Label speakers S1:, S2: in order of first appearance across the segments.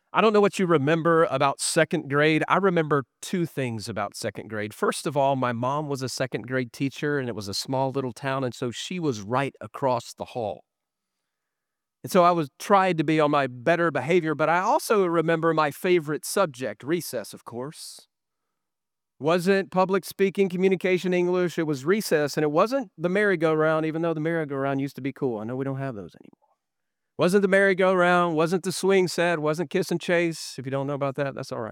S1: I don't know what you remember about second grade. I remember two things about second grade. First of all, my mom was a second grade teacher, and it was a small little town, and so she was right across the hall. And so I was tried to be on my better behavior, but I also remember my favorite subject, recess, of course. Wasn't public speaking, communication, English. It was recess, and it wasn't the merry-go-round, even though the merry-go-round used to be cool. I know we don't have those anymore. Wasn't the merry-go-round, wasn't the swing set, wasn't kiss and chase. If you don't know about that, that's all right.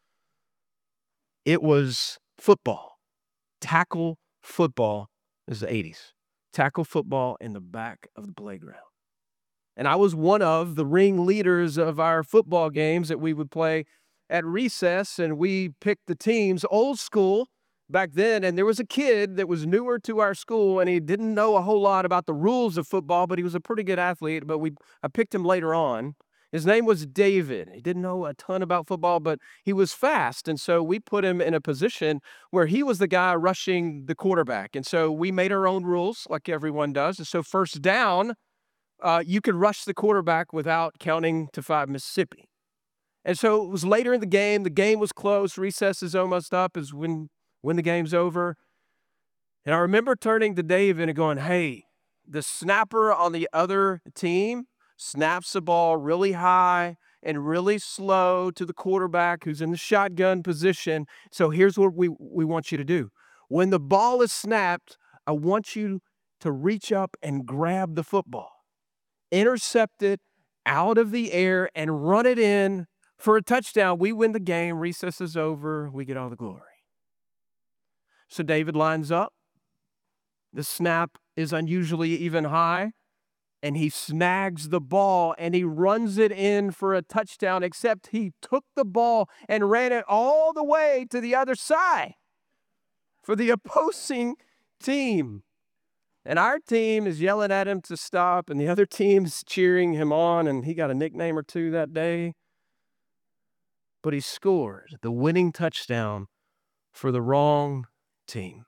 S1: It was football. Tackle football. This is the 80s. Tackle football in the back of the playground. And I was one of the ringleaders of our football games that we would play at recess, and we picked the teams old school back then. And there was a kid that was newer to our school, and he didn't know a whole lot about the rules of football, but he was a pretty good athlete. But I picked him later on. His name was David. He didn't know a ton about football, but he was fast. And so we put him in a position where he was the guy rushing the quarterback. And so we made our own rules like everyone does. And so first down, you could rush the quarterback without counting to 5 Mississippi. And so it was later in the game. The game was close. Recess is almost up is when the game's over. And I remember turning to David and going, hey, the snapper on the other team snaps the ball really high and really slow to the quarterback who's in the shotgun position. So here's what we want you to do. When the ball is snapped, I want you to reach up and grab the football, intercept it out of the air, and run it in for a touchdown. We win the game. Recess is over. We get all the glory. So David lines up. The snap is unusually even high, and he snags the ball, and he runs it in for a touchdown, except he took the ball and ran it all the way to the other side for the opposing team. And our team is yelling at him to stop, and the other team's cheering him on, and he got a nickname or two that day. But he scored the winning touchdown for the wrong team.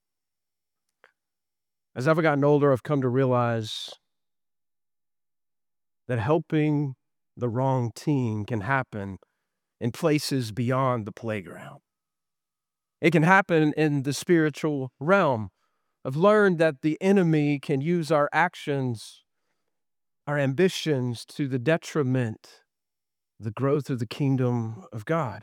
S1: As I've gotten older, I've come to realize that helping the wrong team can happen in places beyond the playground. It can happen in the spiritual realm. I've learned that the enemy can use our actions, our ambitions to the detriment of the growth of the kingdom of God.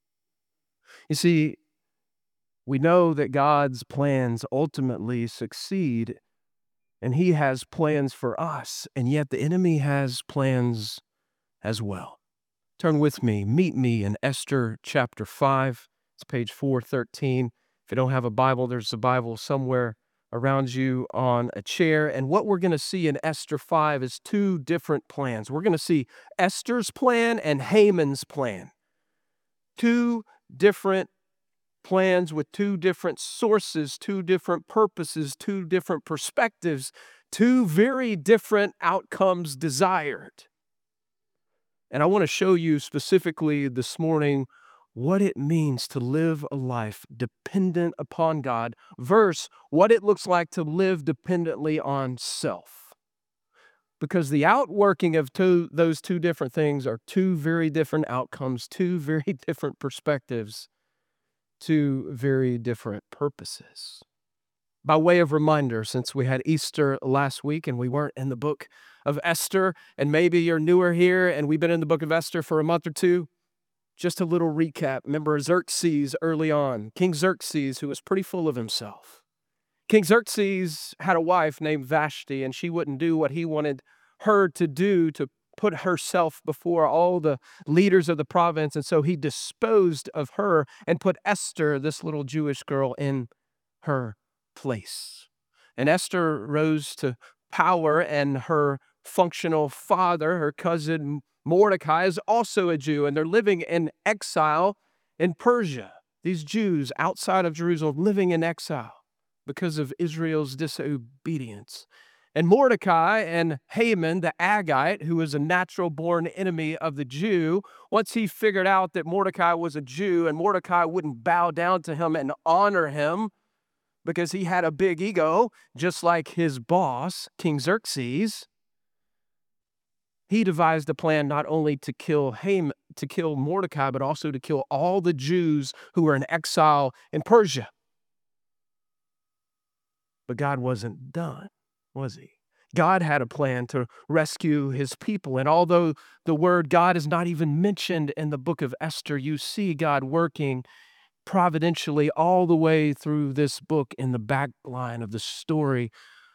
S1: You see, we know that God's plans ultimately succeed, and he has plans for us, and yet the enemy has plans as well. Turn with me, meet me in Esther chapter 5. It's page 413. If you don't have a Bible, there's a Bible somewhere around you on a chair. And what we're going to see in Esther 5 is two different plans. We're going to see Esther's plan and Haman's plan. Two different plans with two different sources, two different purposes, two different perspectives, two very different outcomes desired. And I want to show you specifically this morning what it means to live a life dependent upon God versus what it looks like to live dependently on self. Because the outworking of those two different things are two very different outcomes, two very different perspectives, two very different purposes. By way of reminder, since we had Easter last week and we weren't in the book of Esther, and maybe you're newer here and we've been in the book of Esther for a month or two, just a little recap. Remember Xerxes early on, King Xerxes, who was pretty full of himself. King Xerxes had a wife named Vashti, and she wouldn't do what he wanted her to do to put herself before all the leaders of the province. And so he disposed of her and put Esther, this little Jewish girl, in her place. And Esther rose to power, and her functional father, her cousin Mordecai, is also a Jew, and they're living in exile in Persia. These Jews outside of Jerusalem living in exile because of Israel's disobedience. And Mordecai and Haman, the Agagite, who was a natural-born enemy of the Jew, once he figured out that Mordecai was a Jew and Mordecai wouldn't bow down to him and honor him because he had a big ego, just like his boss, King Xerxes, he devised a plan not only to kill to kill Mordecai, but also to kill all the Jews who were in exile in Persia. But God wasn't done, was he? God had a plan to rescue his people. And although the word God is not even mentioned in the book of Esther, you see God working providentially all the way through this book in the back line of the story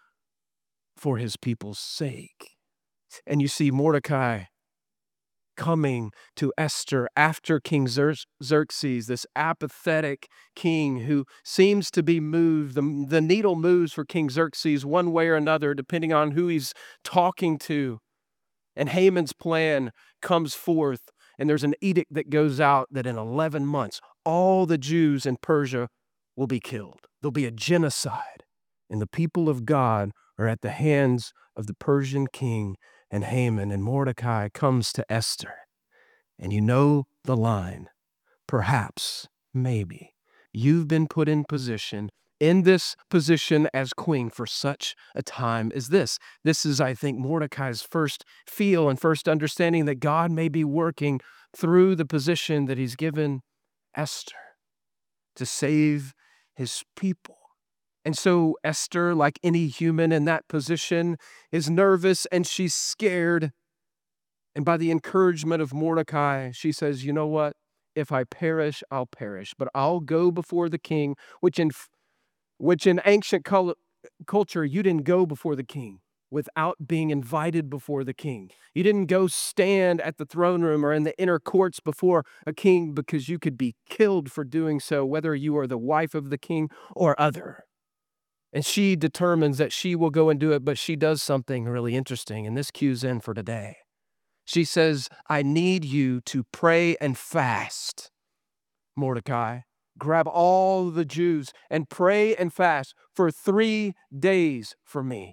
S1: for his people's sake. And you see Mordecai coming to Esther after King Xerxes, this apathetic king who seems to be moved. The needle moves for King Xerxes one way or another, depending on who he's talking to. And Haman's plan comes forth, and there's an edict that goes out that in 11 months, all the Jews in Persia will be killed. There'll be a genocide, and the people of God are at the hands of the Persian king and Haman, and Mordecai comes to Esther. And you know the line, perhaps, maybe, you've been put in this position as queen for such a time as this. This is, I think, Mordecai's first feel and first understanding that God may be working through the position that he's given Esther to save his people. And so Esther, like any human in that position, is nervous and she's scared. And by the encouragement of Mordecai, she says, you know what? If I perish, I'll perish, but I'll go before the king, which in ancient culture, you didn't go before the king without being invited before the king. You didn't go stand at the throne room or in the inner courts before a king because you could be killed for doing so, whether you are the wife of the king or other. And she determines that she will go and do it, but she does something really interesting, and this cues in for today. She says, I need you to pray and fast, Mordecai. Grab all the Jews and pray and fast for 3 days for me.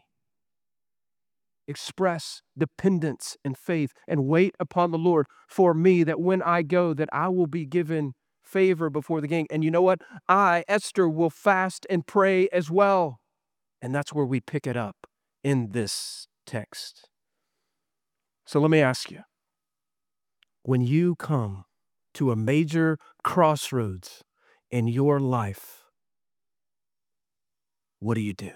S1: Express dependence and faith and wait upon the Lord for me, that when I go, that I will be given favor before the king. And you know what? I, Esther, will fast and pray as well. And that's where we pick it up in this text. So let me ask you, when you come to a major crossroads in your life, what do you do?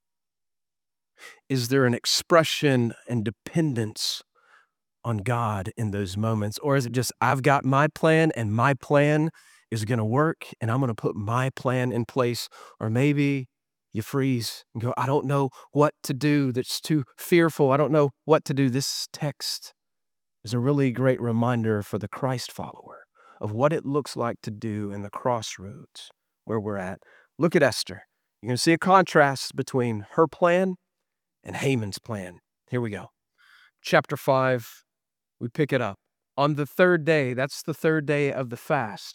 S1: Is there an expression and dependence on God in those moments? Or is it just, I've got my plan and my plan is going to work and I'm going to put my plan in place? Or maybe you freeze and go, I don't know what to do. That's too fearful. I don't know what to do. This text is a really great reminder for the Christ follower of what it looks like to do in the crossroads where we're at. Look at Esther. You're going to see a contrast between her plan and Haman's plan. Here we go. Chapter 5, we pick it up. On the third day, that's the third day of the fast.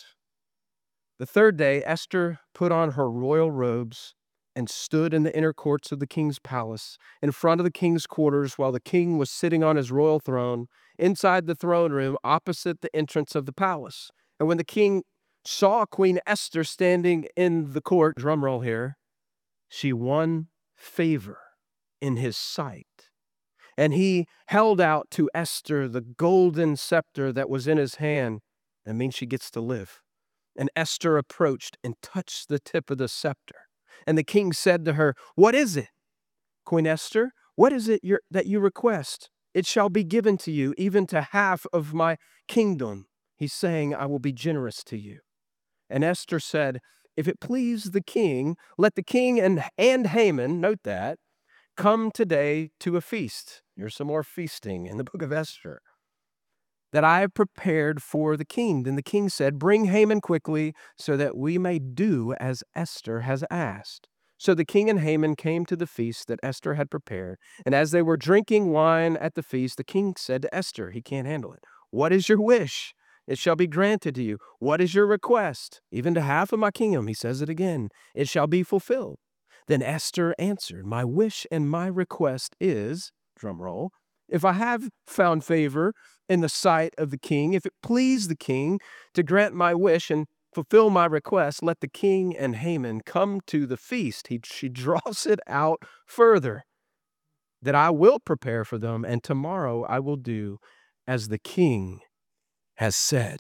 S1: The third day, Esther put on her royal robes and stood in the inner courts of the king's palace, in front of the king's quarters, while the king was sitting on his royal throne, inside the throne room, opposite the entrance of the palace. And when the king saw Queen Esther standing in the court, drumroll here, she won favor in his sight. And he held out to Esther the golden scepter that was in his hand. That means she gets to live. And Esther approached and touched the tip of the scepter. And the king said to her, what is it, Queen Esther? What is it that you request? It shall be given to you, even to half of my kingdom. He's saying, I will be generous to you. And Esther said, if it please the king, let the king and Haman, note that, come today to a feast. Here's some more feasting in the book of Esther that I have prepared for the king. Then the king said, bring Haman quickly so that we may do as Esther has asked. So the king and Haman came to the feast that Esther had prepared. And as they were drinking wine at the feast, the king said to Esther, he can't handle it, what is your wish? It shall be granted to you. What is your request? Even to half of my kingdom, he says it again, it shall be fulfilled. Then Esther answered, my wish and my request is, drum roll, if I have found favor in the sight of the king, if it please the king to grant my wish and fulfill my request, let the king and Haman come to the feast. She draws it out further, that I will prepare for them, and tomorrow I will do as the king has said.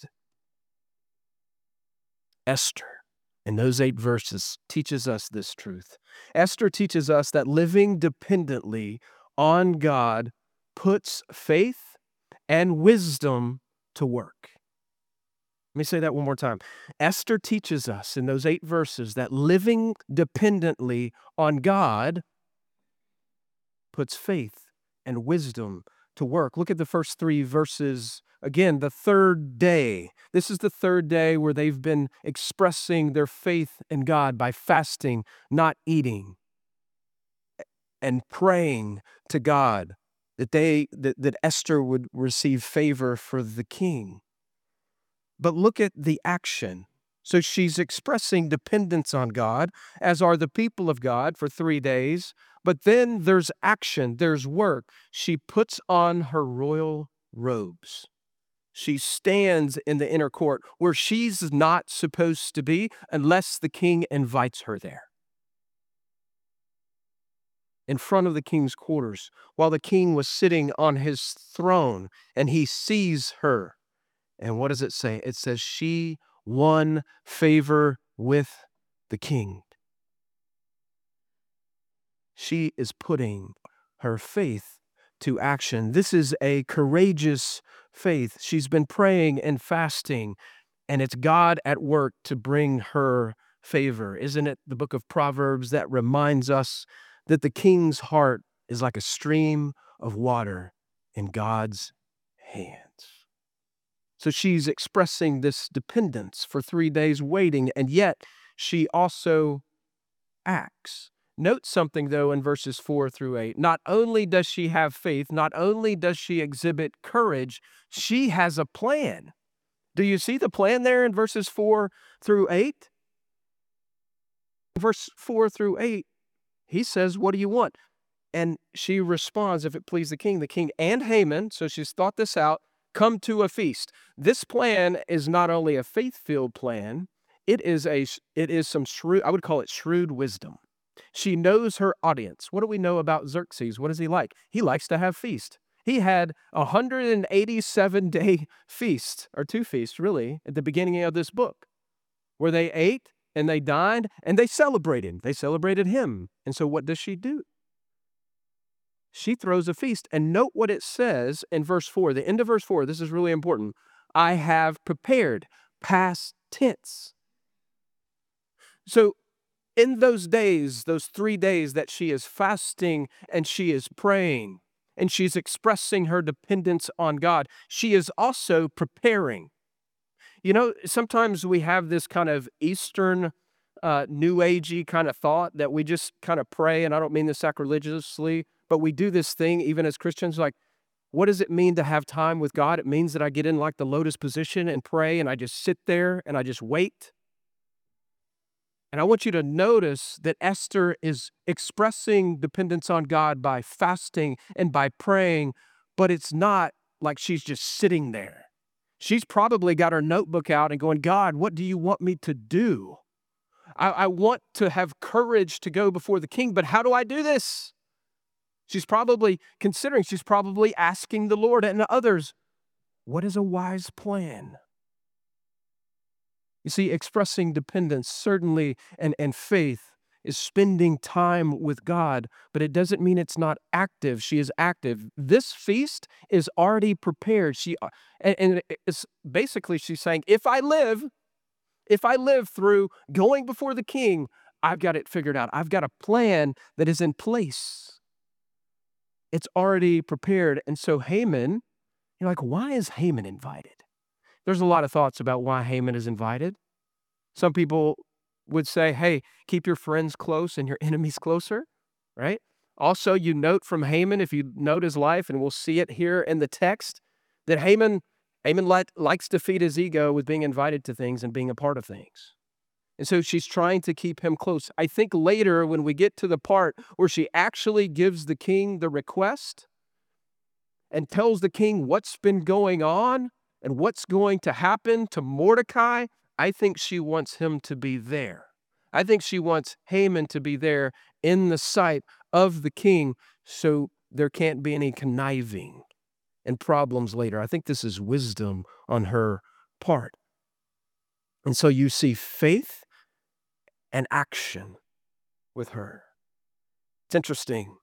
S1: Esther, in those 8 verses, teaches us this truth. Esther teaches us that living dependently on God puts faith and wisdom to work. Let me say that one more time. Esther teaches us in those 8 verses that living dependently on God puts faith and wisdom to work. Look at the first 3 verses. Again, the third day. This is the third day where they've been expressing their faith in God by fasting, not eating, and praying to God that Esther would receive favor for the king. But look at the action. So she's expressing dependence on God, as are the people of God for 3 days. But then there's action, there's work. She puts on her royal robes. She stands in the inner court where she's not supposed to be unless the king invites her there. In front of the king's quarters, while the king was sitting on his throne, and he sees her. And what does it say? It says she won favor with the king. She is putting her faith to action. This is a courageous faith. She's been praying and fasting, and it's God at work to bring her favor. Isn't it the book of Proverbs that reminds us that the king's heart is like a stream of water in God's hands? So she's expressing this dependence for 3 days waiting, and yet she also acts. Note something, though, in verses 4 through 8. Not only does she have faith, not only does she exhibit courage, she has a plan. Do you see the plan there in verses 4 through 8? Verse 4 through 8, he says, "What do you want?" And she responds, "If it please the king and Haman," so she's thought this out, "come to a feast." This plan is not only a faith-filled plan, it is some shrewd, I would call it shrewd wisdom. She knows her audience. What do we know about Xerxes? What is he like? He likes to have feast. He had a 187-day feast, or 2 feasts really, at the beginning of this book, where they ate and they dined and they celebrated. They celebrated him. And so what does she do? She throws a feast. And note what it says in verse 4, the end of verse 4. This is really important. I have prepared, past tense. So in those days, those 3 days that she is fasting and she is praying and she's expressing her dependence on God, she is also preparing. You know, sometimes we have this kind of Eastern, New Agey kind of thought that we just kind of pray, and I don't mean this sacrilegiously, but we do this thing even as Christians, like, what does it mean to have time with God? It means that I get in like the lotus position and pray, and I just sit there and I just wait. And I want you to notice that Esther is expressing dependence on God by fasting and by praying, but it's not like she's just sitting there. She's probably got her notebook out and going, God, what do you want me to do? I want to have courage to go before the king, but how do I do this? She's probably considering, she's probably asking the Lord and others, what is a wise plan? You see, expressing dependence certainly and faith is spending time with God, but it doesn't mean it's not active. She is active. This feast is already prepared. And it's basically she's saying, if I live through going before the king, I've got it figured out. I've got a plan that is in place. It's already prepared. And so Haman, you're like, why is Haman invited? There's a lot of thoughts about why Haman is invited. Some people would say, hey, keep your friends close and your enemies closer, right? Also, you note from Haman, if you note his life, and we'll see it here in the text, that Haman likes to feed his ego with being invited to things and being a part of things. And so she's trying to keep him close. I think later when we get to the part where she actually gives the king the request and tells the king what's been going on and what's going to happen to Mordecai, I think she wants him to be there. I think she wants Haman to be there in the sight of the king so there can't be any conniving and problems later. I think this is wisdom on her part. And so you see faith and action with her. It's interesting.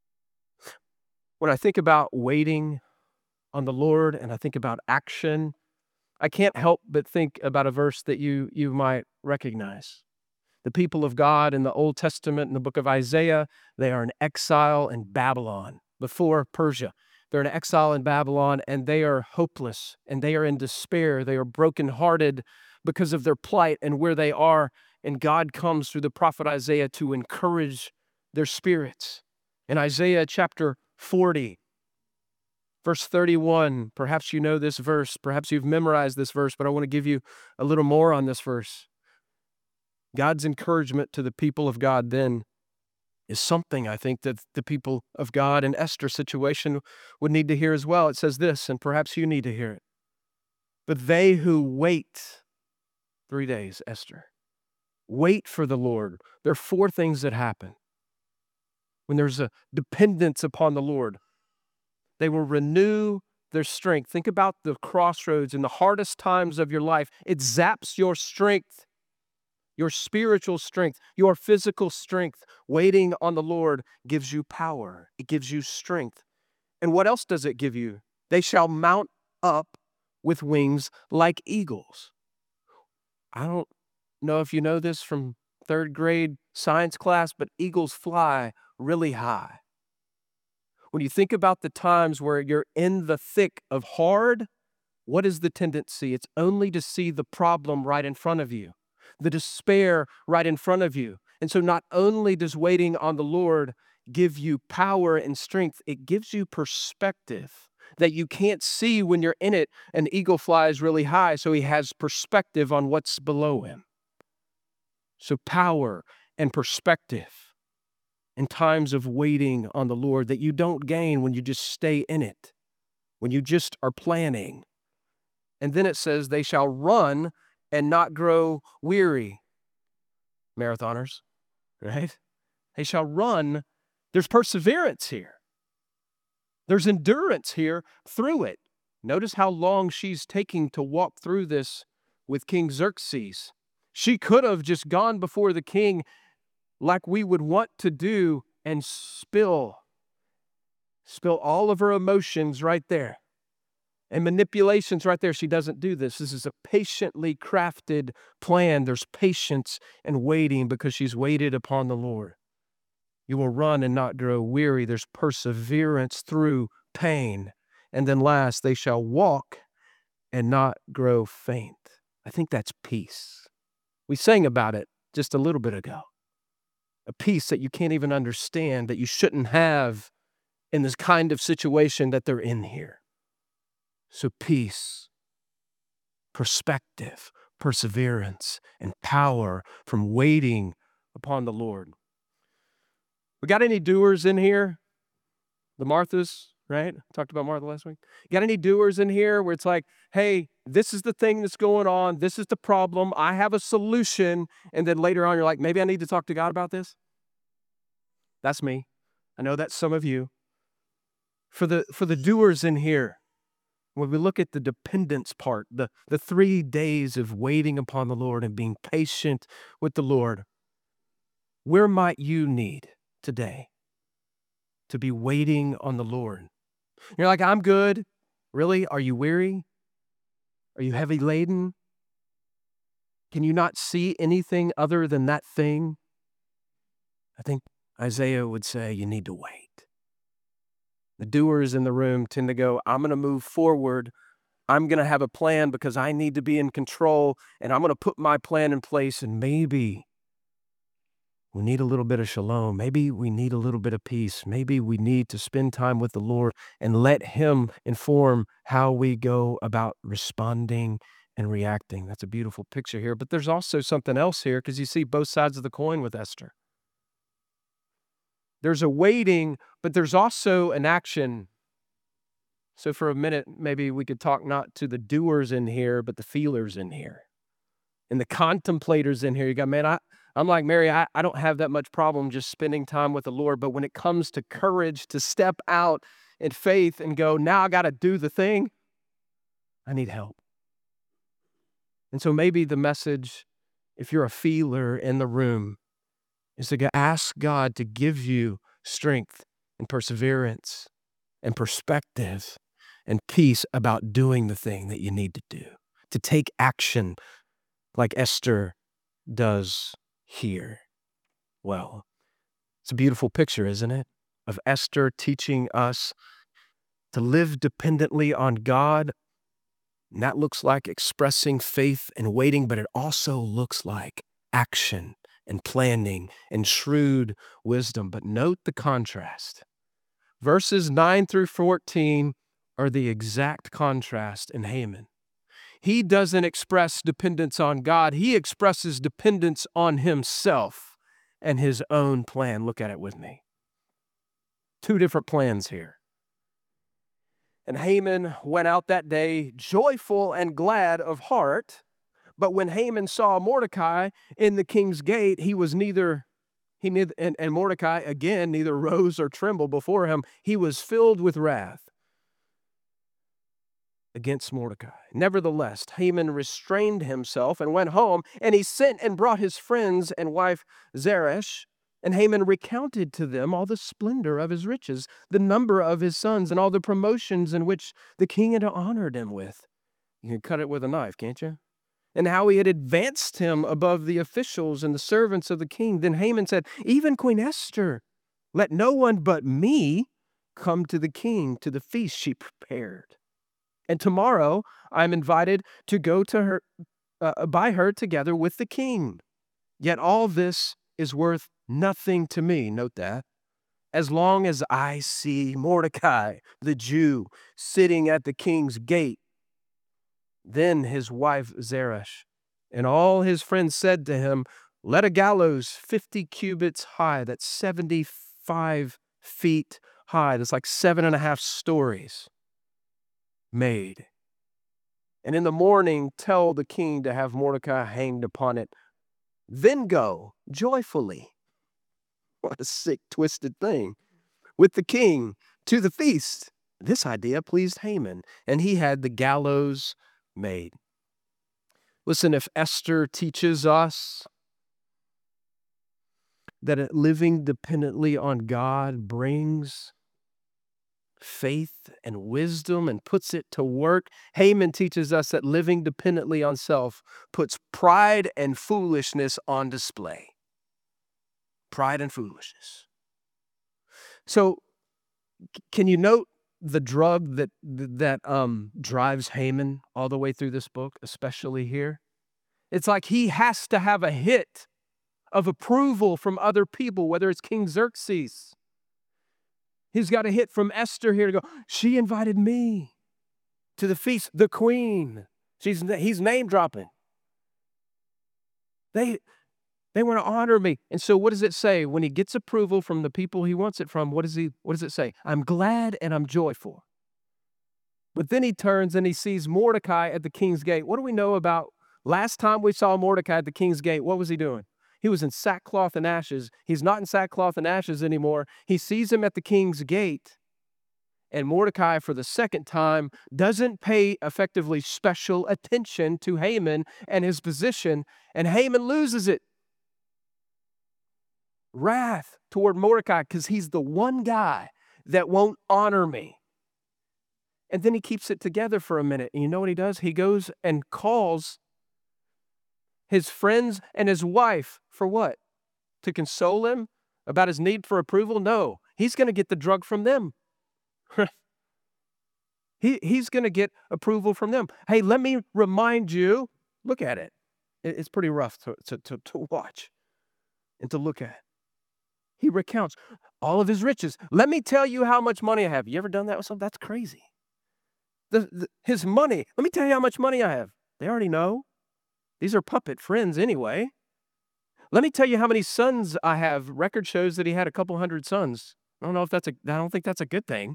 S1: When I think about waiting on the Lord and I think about action, I can't help but think about a verse that you might recognize. The people of God in the Old Testament, in the book of Isaiah, they are in exile in Babylon before Persia. They're in exile in Babylon, and they are hopeless, and they are in despair. They are brokenhearted because of their plight and where they are. And God comes through the prophet Isaiah to encourage their spirits. In Isaiah chapter 40, verse 31, perhaps you know this verse, perhaps you've memorized this verse, but I want to give you a little more on this verse. God's encouragement to the people of God then is something I think that the people of God in Esther's situation would need to hear as well. It says this, and perhaps you need to hear it. But they who wait 3 days, Esther, wait for the Lord. There are 4 things that happen when there's a dependence upon the Lord. They will renew their strength. Think about the crossroads in the hardest times of your life. It zaps your strength. Your spiritual strength, your physical strength. Waiting on the Lord gives you power. It gives you strength. And what else does it give you? They shall mount up with wings like eagles. I don't know if you know this from 3rd grade science class, but eagles fly really high. When you think about the times where you're in the thick of hard, what is the tendency? It's only to see the problem right in front of you, the despair right in front of you. And so not only does waiting on the Lord give you power and strength, it gives you perspective that you can't see when you're in it. An eagle flies really high, so he has perspective on what's below him. So power and perspective in times of waiting on the Lord that you don't gain when you just stay in it, when you just are planning. And then it says, they shall run and not grow weary. Marathoners, right? They shall run. There's perseverance here. There's endurance here through it. Notice how long she's taking to walk through this with King Xerxes. She could have just gone before the king like we would want to do and spill all of her emotions right there and manipulations right there. She doesn't do this. This is a patiently crafted plan. There's patience and waiting because she's waited upon the Lord. You will run and not grow weary. There's perseverance through pain. And then last, they shall walk and not grow faint. I think that's peace. We sang about it just a little bit ago. A peace that you can't even understand, that you shouldn't have in this kind of situation that they're in here. So peace, perspective, perseverance, and power from waiting upon the Lord. We got any doers in here? The Marthas, right? Talked about Martha last week. Got any doers in here where it's like, hey, this is the thing that's going on. This is the problem. I have a solution. And then later on, you're like, maybe I need to talk to God about this. That's me. I know that's some of you. For the doers in here, when we look at the dependence part, the 3 days of waiting upon the Lord and being patient with the Lord, where might you need today to be waiting on the Lord? You're like, I'm good. Really? Are you weary? Are you heavy laden? Can you not see anything other than that thing? I think Isaiah would say you need to wait. The doers in the room tend to go, I'm going to move forward. I'm going to have a plan because I need to be in control, and I'm going to put my plan in place, and maybe we need a little bit of shalom. Maybe we need a little bit of peace. Maybe we need to spend time with the Lord and let Him inform how we go about responding and reacting. That's a beautiful picture here. But there's also something else here because you see both sides of the coin with Esther. There's a waiting, but there's also an action. So for a minute, maybe we could talk not to the doers in here, but the feelers in here. And the contemplators in here. You got, man, I'm like Mary, I don't have that much problem just spending time with the Lord. But when it comes to courage to step out in faith and go, now I got to do the thing. I need help. And so maybe the message, if you're a feeler in the room, is to ask God to give you strength and perseverance and perspective and peace about doing the thing that you need to do, to take action like Esther does here. Well, it's a beautiful picture, isn't it? Of Esther teaching us to live dependently on God. And that looks like expressing faith and waiting, but it also looks like action and planning and shrewd wisdom. But note the contrast. Verses 9 through 14 are the exact contrast in Haman. He doesn't express dependence on God. He expresses dependence on himself and his own plan. Look at it with me. Two different plans here. And Haman went out that day joyful and glad of heart. But when Haman saw Mordecai in the king's gate, and Mordecai again neither rose or trembled before him. He was filled with wrath against Mordecai. Nevertheless, Haman restrained himself and went home, and he sent and brought his friends and wife Zeresh. And Haman recounted to them all the splendor of his riches, the number of his sons, and all the promotions in which the king had honored him with. You can cut it with a knife, can't you? And how he had advanced him above the officials and the servants of the king. Then Haman said, even Queen Esther, let no one but me come to the king to the feast she prepared. And tomorrow I am invited to go to her, by her together with the king. Yet all this is worth nothing to me, note that, as long as I see Mordecai, the Jew, sitting at the king's gate. Then his wife Zeresh and all his friends said to him, let a gallows 50 cubits high, that's 75 feet high, that's like 7.5 stories, made. And in the morning tell the king to have Mordecai hanged upon it. Then go joyfully. What a sick, twisted thing. With the king to the feast. This idea pleased Haman, and he had the gallows made. Listen, if Esther teaches us that living dependently on God brings faith and wisdom and puts it to work, Haman teaches us that living dependently on self puts pride and foolishness on display. Pride and foolishness. So, can you note the drug that drives Haman all the way through this book, especially here? It's like he has to have a hit of approval from other people, whether it's King Xerxes. He's got a hit from Esther here to go, she invited me to the feast, the queen. He's name dropping. They want to honor me. And so what does it say? When he gets approval from the people he wants it from, what does it say? I'm glad and I'm joyful. But then he turns and he sees Mordecai at the king's gate. What do we know about last time we saw Mordecai at the king's gate? What was he doing? He was in sackcloth and ashes. He's not in sackcloth and ashes anymore. He sees him at the king's gate. And Mordecai, for the second time, doesn't pay effectively special attention to Haman and his position. And Haman loses it. Wrath toward Mordecai because he's the one guy that won't honor me. And then he keeps it together for a minute. And you know what he does? He goes and calls his friends and his wife for what? To console him about his need for approval? No, he's going to get the drug from them. He's going to get approval from them. Hey, let me remind you, look at it. It's pretty rough to watch and to look at. He recounts all of his riches. Let me tell you how much money I have. You ever done that with something? That's crazy. His money. Let me tell you how much money I have. They already know. These are puppet friends anyway. Let me tell you how many sons I have. Record shows that he had a couple hundred sons. I don't think that's a good thing.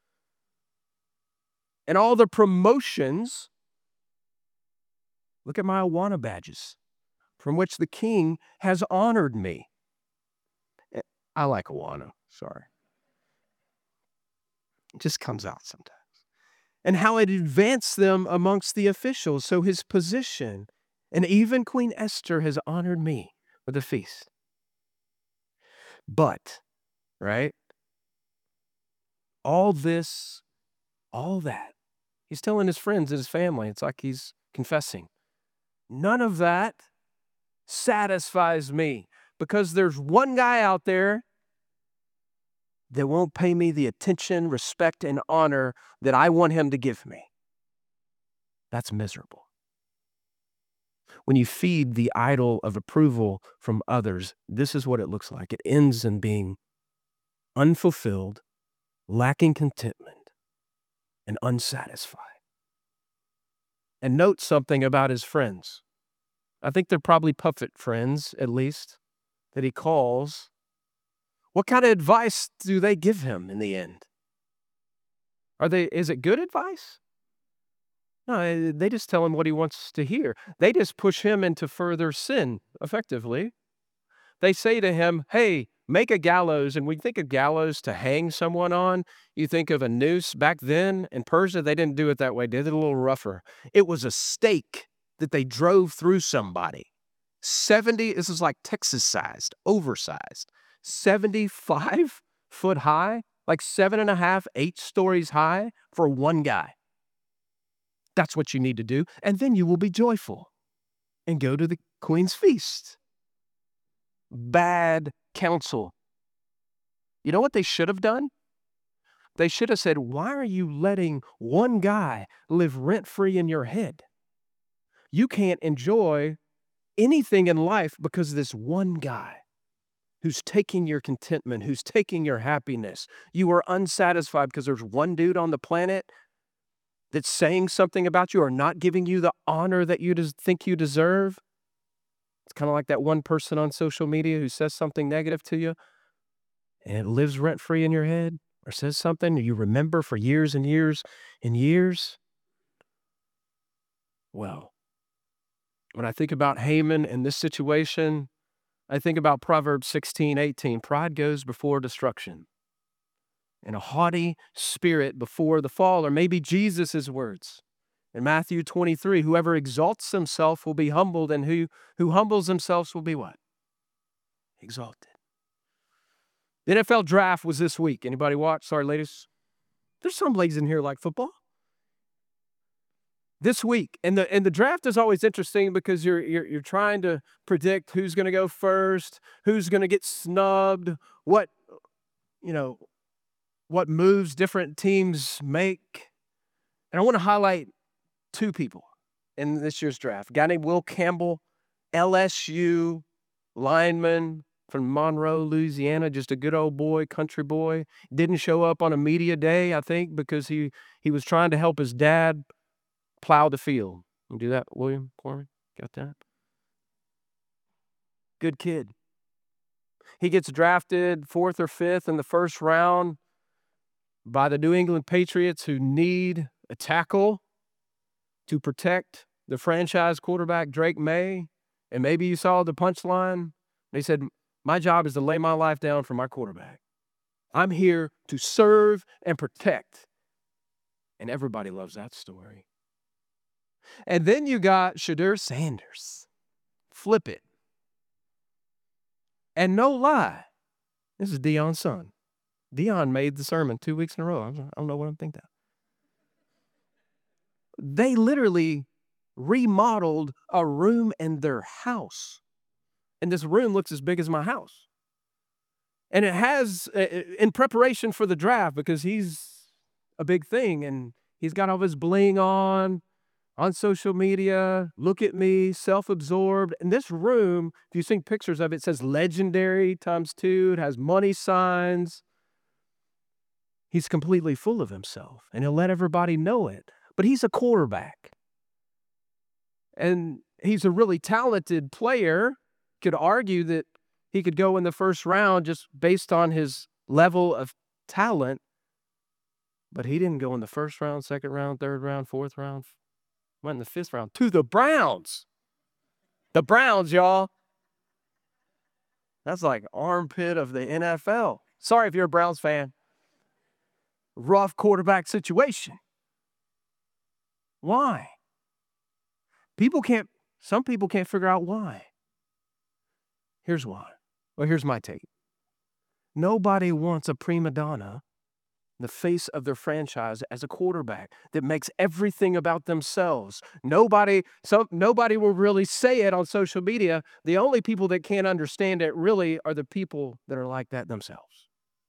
S1: And all the promotions. Look at my Awana badges, from which the king has honored me. I like Awana. Sorry. It just comes out sometimes. And how it advanced them amongst the officials. So his position, and even Queen Esther has honored me with a feast. But, right? All this, all that, he's telling his friends and his family. It's like he's confessing. None of that satisfies me, because there's one guy out there that won't pay me the attention, respect, and honor that I want him to give me. That's miserable. When you feed the idol of approval from others, this is what it looks like. It ends in being unfulfilled, lacking contentment, and unsatisfied. And note something about his friends. I think they're probably puppet friends, at least, that he calls. What kind of advice do they give him in the end? Is it good advice? No, they just tell him what he wants to hear. They just push him into further sin, effectively. They say to him, hey, make a gallows. And we think of gallows to hang someone on. You think of a noose. Back then in Persia, they didn't do it that way. They did it a little rougher. It was a stake that they drove through somebody. 70, this is like Texas-sized, oversized, 75-foot high, like 7.5, 8 stories high for one guy. That's what you need to do. And then you will be joyful and go to the queen's feast. Bad counsel. You know what they should have done? They should have said, why are you letting one guy live rent-free in your head? You can't enjoy anything in life because of this one guy who's taking your contentment, who's taking your happiness. You are unsatisfied because there's one dude on the planet that's saying something about you or not giving you the honor that you think you deserve. It's kind of like that one person on social media who says something negative to you and it lives rent-free in your head, or says something you remember for years and years and years. Well, when I think about Haman and this situation, I think about Proverbs 16:18. Pride goes before destruction, and a haughty spirit before the fall. Or maybe Jesus' words in Matthew 23, whoever exalts himself will be humbled, and who humbles themselves will be what? Exalted. The NFL draft was this week. Anybody watch? Sorry, ladies. There's some ladies in here like football. This week, and the draft is always interesting because you're trying to predict who's going to go first, who's going to get snubbed, what moves different teams make. And I want to highlight 2 people in this year's draft. A guy named Will Campbell, LSU lineman from Monroe, Louisiana, just a good old boy, country boy. Didn't show up on a media day, I think, because he was trying to help his dad plow the field. You do that, William, for me? Got that? Good kid. He gets drafted 4th or 5th in the first round by the New England Patriots, who need a tackle to protect the franchise quarterback, Drake May. And maybe you saw the punchline. They said, my job is to lay my life down for my quarterback. I'm here to serve and protect. And everybody loves that story. And then you got Shedeur Sanders. Flip it. And no lie, this is Deion's son. Deion made the sermon 2 weeks in a row. I don't know what I'm thinking. They literally remodeled a room in their house. And this room looks as big as my house. And it has, in preparation for the draft, because he's a big thing, and he's got all his bling on social media, look at me, self-absorbed. And this room, if you've seen pictures of it, says legendary ×2. It has money signs. He's completely full of himself, and he'll let everybody know it. But he's a quarterback. And he's a really talented player. Could argue that he could go in the first round just based on his level of talent. But he didn't go in the first round, 2nd round, 3rd round, 4th round. Went in the 5th round to the Browns. The Browns, y'all. That's like armpit of the NFL. Sorry if you're a Browns fan. rough quarterback situation. Why? Some people can't figure out why. Here's why. Well, here's my take. Nobody wants a prima donna, the face of their franchise, as a quarterback that makes everything about themselves. Nobody will really say it on social media. The only people that can't understand it really are the people that are like that themselves.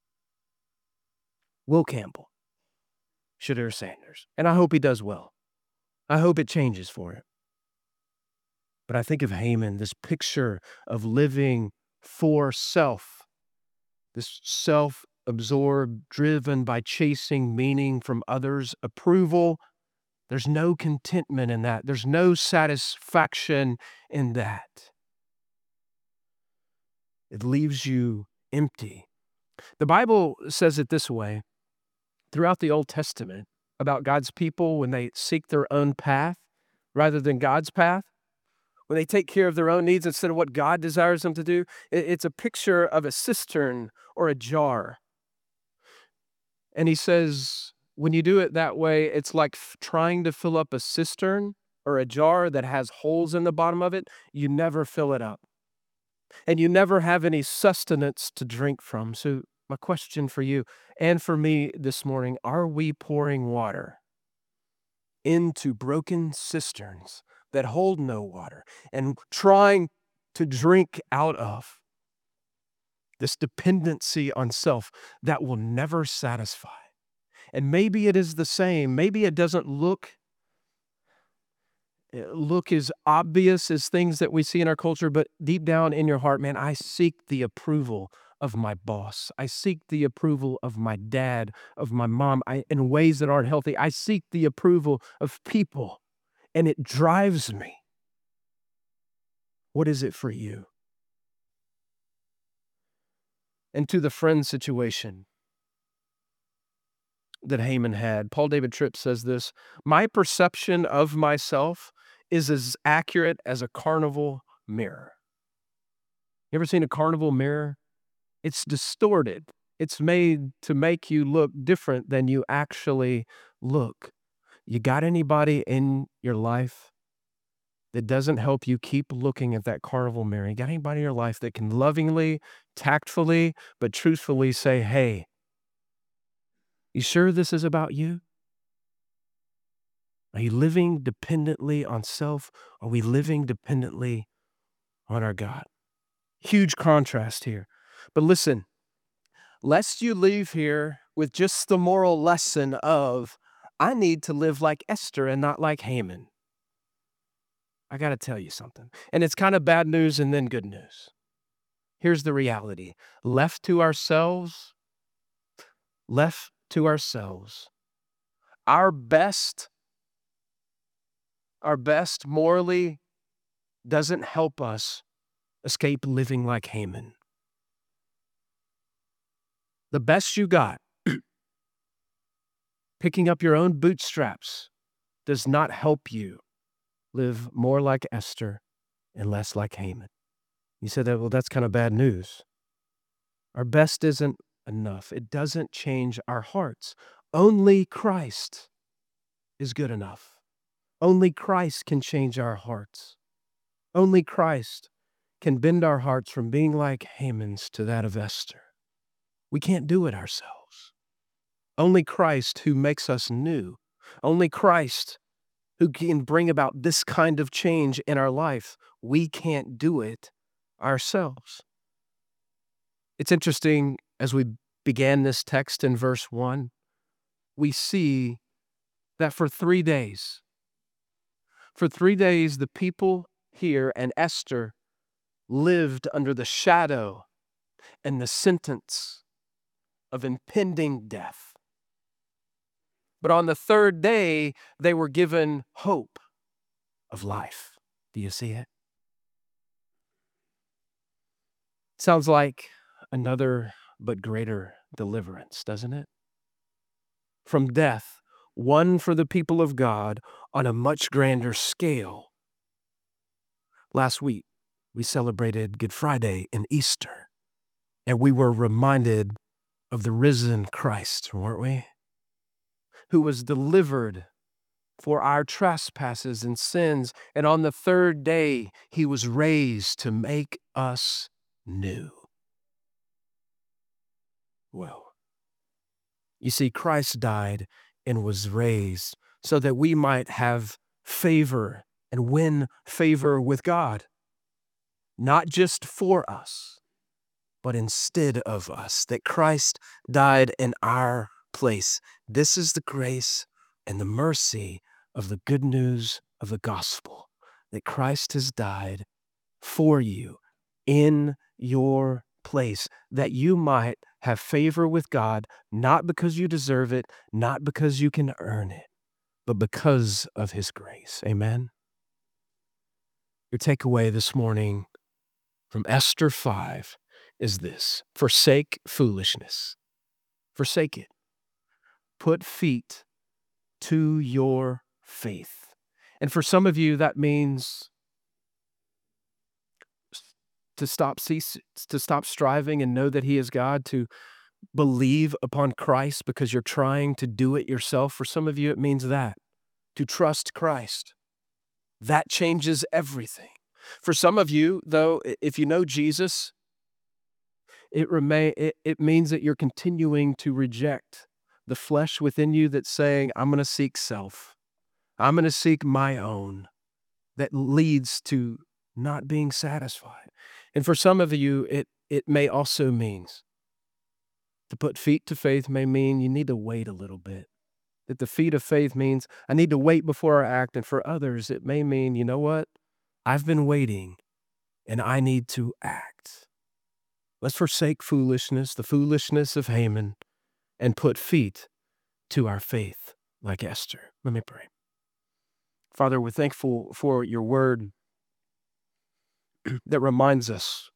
S1: Will Campbell, Shedeur Sanders, and I hope he does well. I hope it changes for him. But I think of Haman, this picture of living for self, this self-absorbed, driven by chasing meaning from others' approval. There's no contentment in that. There's no satisfaction in that. It leaves you empty. The Bible says it this way throughout the Old Testament about God's people when they seek their own path rather than God's path. When they take care of their own needs instead of what God desires them to do, it's a picture of a cistern or a jar. And he says, when you do it that way, it's like trying to fill up a cistern or a jar that has holes in the bottom of it. You never fill it up. And you never have any sustenance to drink from. So my question for you and for me this morning, are we pouring water into broken cisterns that hold no water and trying to drink out of this dependency on self that will never satisfy? And maybe it is the same. Maybe it doesn't look as obvious as things that we see in our culture, but deep down in your heart, man, I seek the approval of my boss. I seek the approval of my dad, of my mom, in ways that aren't healthy. I seek the approval of people, and it drives me. What is it for you? And to the friend situation that Haman had, Paul David Tripp says this: my perception of myself is as accurate as a carnival mirror. You ever seen a carnival mirror? It's distorted. It's made to make you look different than you actually look. You got anybody in your life that doesn't help you keep looking at that carnival mirror? You got anybody in your life that can lovingly, tactfully, but truthfully say, hey, you sure this is about you? Are you living dependently on self? Are we living dependently on our God? Huge contrast here. But listen, lest you leave here with just the moral lesson of, I need to live like Esther and not like Haman. I got to tell you something. And it's kind of bad news and then good news. Here's the reality. Left to ourselves, our best morally doesn't help us escape living like Haman. The best you got, picking up your own bootstraps, does not help you live more like Esther and less like Haman. You said that, well, that's kind of bad news. Our best isn't enough. It doesn't change our hearts. Only Christ is good enough. Only Christ can change our hearts. Only Christ can bend our hearts from being like Haman's to that of Esther. We can't do it ourselves. Only Christ who makes us new. Only Christ who can bring about this kind of change in our life. We can't do it ourselves. It's interesting, as we began this text in verse 1, we see that for 3 days, the people here and Esther lived under the shadow and the sentence of impending death. But on the 3rd day, they were given hope of life. Do you see it? Sounds like another but greater deliverance, doesn't it? From death, one for the people of God on a much grander scale. Last week, we celebrated Good Friday and Easter, and we were reminded of the risen Christ, weren't we? who was delivered for our trespasses and sins, and on the third day he was raised to make us new. Well, you see, Christ died and was raised so that we might have favor and win favor with God, not just for us, but instead of us, that Christ died in our place. This is the grace and the mercy of the good news of the gospel, that Christ has died for you in your place, that you might have favor with God, not because you deserve it, not because you can earn it, but because of his grace. Amen. Your takeaway this morning from Esther 5 is this: forsake foolishness. Forsake it. Put feet to your faith. And for some of you, that means to stop striving and know that he is God, to believe upon Christ because you're trying to do it yourself. For some of you, it means that, to trust Christ. That changes everything. For some of you, though, if you know Jesus, it means that you're continuing to reject the flesh within you that's saying, I'm going to seek self. I'm going to seek my own. That leads to not being satisfied. And for some of you, it may also means to put feet to faith may mean you need to wait a little bit. That the feet of faith means I need to wait before I act. And for others, it may mean, you know what? I've been waiting and I need to act. Let's forsake foolishness, the foolishness of Haman, and put feet to our faith like Esther. Let me pray. Father, we're thankful for your word that reminds us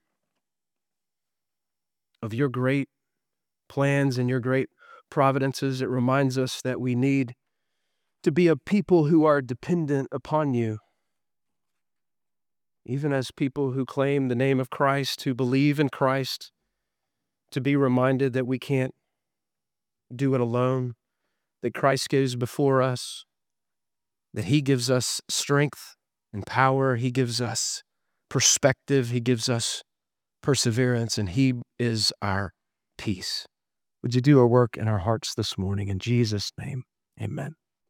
S1: of your great plans and your great providences. It reminds us that we need to be a people who are dependent upon you. Even as people who claim the name of Christ, who believe in Christ, to be reminded that we can't do it alone, that Christ goes before us, that he gives us strength and power, he gives us perspective, he gives us perseverance, and he is our peace. Would you do a work in our hearts this morning? In Jesus' name, amen.